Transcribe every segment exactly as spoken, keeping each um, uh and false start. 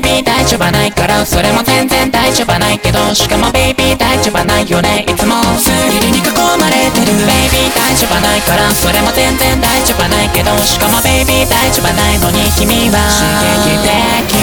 ビー大丈夫ないからそれも全然大丈夫ないけどしかもベイビー大丈夫ないよねいつもスリルに囲まれてるベイビー大丈夫ないからそれも全然大丈夫ないけどしかもベイビー大丈夫ないのに君は刺激的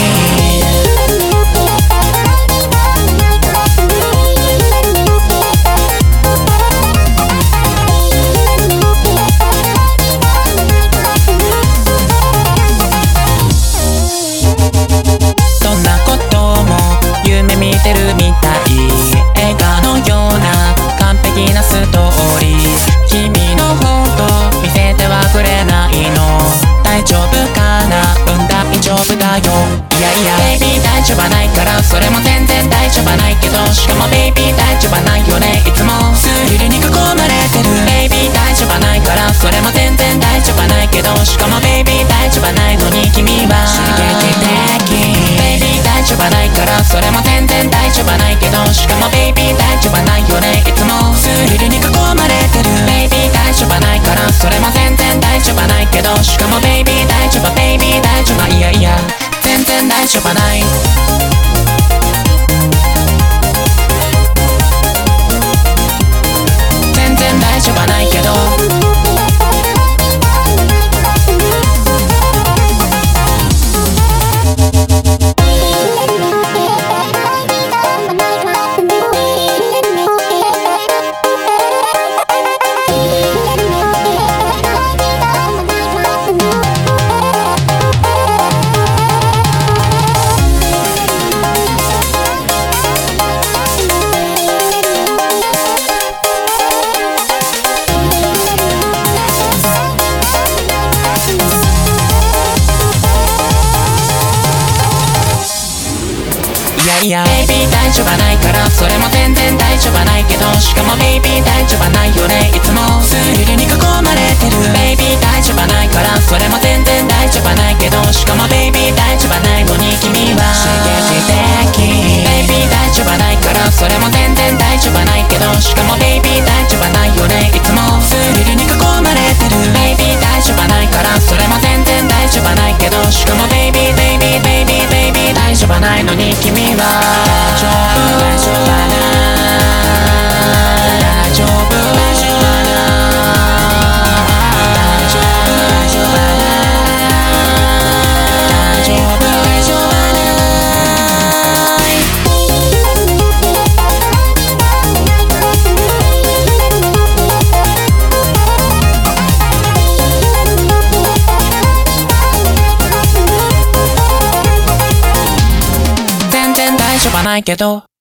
夢見てるみたい映画のような完璧なストーリー君の方と見せてはくれないの大丈夫かなうん大丈夫だよいやいやベイビー大丈夫ないからそれも全然大丈夫ないけどしかもベイビー大丈夫ないよねいつもスリルに囲まれてるベイビー大丈夫ないからそれも全然大丈夫ないけどしかもベイビー大丈夫ないのに君は刺激的ベイビー大丈夫ないからそれも全然大丈夫ないけどしかもベイビー大丈夫ないよねいつもスリルに囲まれてるベイビー大丈夫ないからそれも全然大丈夫ないけどしかもベイビー大丈夫ベイビー大丈夫いやいや全然大丈夫ない全然大丈夫ないけどいやいやベイビー大丈夫ないからそれも全然大丈夫ないけどしかもベイビー大丈夫ないよねいつもスリルに囲まれてるベイビー大丈夫ないからそれも全然大丈夫ないけどしかもベイビー大丈夫ないのに君は刺激的ベイビー大丈夫ないからそれも全然大丈夫ないけどしかもベイビー大丈夫ないよねいつもスリルに囲まれてるベイビー大丈夫ないからそれも全然大丈夫ないけどしかもベイビーベイビーベイビーベイビー大丈夫ないのに君は大丈夫大丈夫だな大丈夫大丈夫だな大丈夫大丈夫だな大丈夫大丈夫だな全然大丈夫ないけど